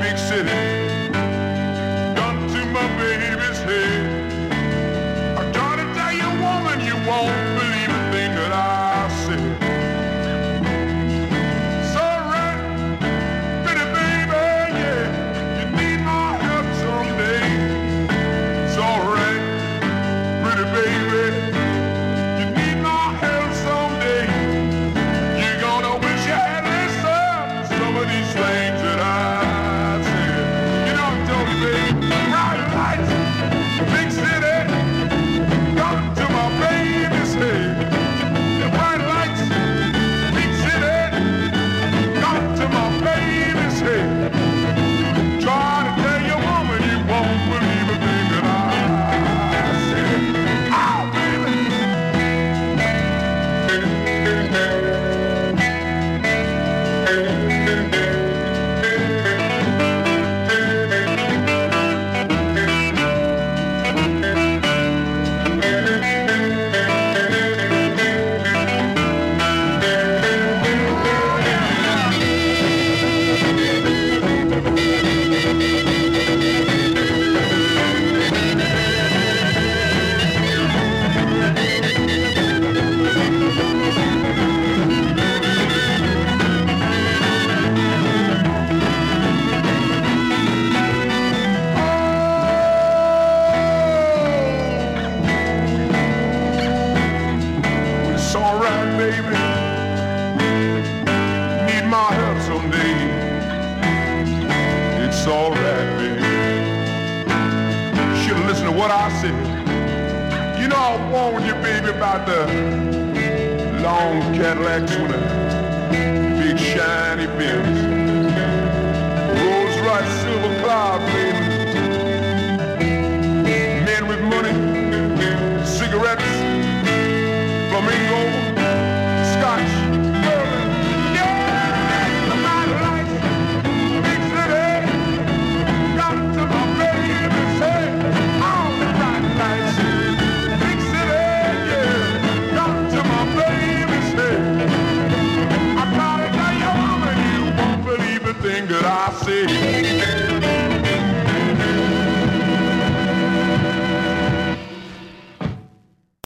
big city. Gun to my baby's head. I'm trying to tell you, woman, you won't believe a thing that I said. So right, pretty baby, yeah, you need my help someday. It's alright, pretty baby, you need my help someday. You're gonna wish you had listened to some of these things that I said. You know I told you, baby, bright lights, big city, come to my baby's head. The bright lights, big city, come to my baby's head. Try to tell your woman you won't believe a thing that I said. Oh, baby. It's alright, baby. Need my help someday. It's alright, baby. Should've listened to what I said. You know I warned you, baby, about the long Cadillacs with the big shiny Benz.